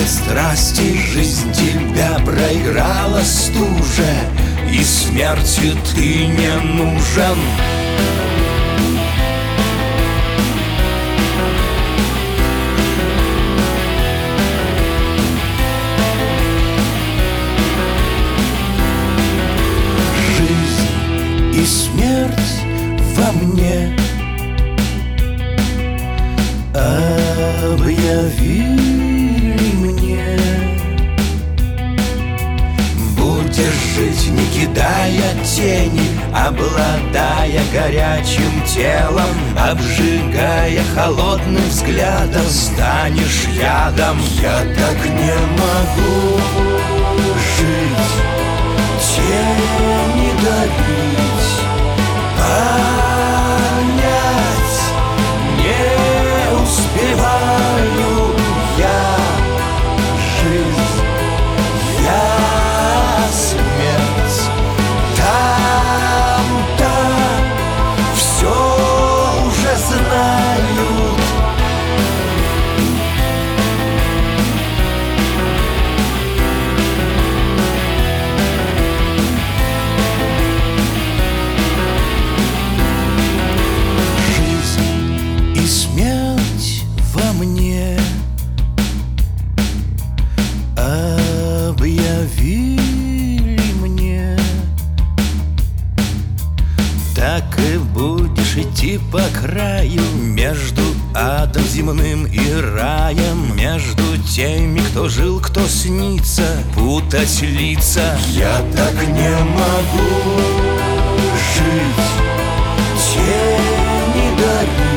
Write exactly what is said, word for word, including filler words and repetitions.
нет страсти, жизнь тебя проиграла стуже, и смерти ты не нужен. Жизнь и смерть во мне объявили мне. Будешь жить, не кидая тени, обладая горячим телом, обжигая холодным взглядом, станешь ядом. Я так не могу жить, тени давить, понять не успеваю я. Жизнь, я смерть, там-то все уже знают. Жизнь и смерть во мне объявили мне. Так и будешь идти по краю, между адом земным и раем, между теми, кто жил, кто снится, путать лица. Я так не могу жить, тени давить,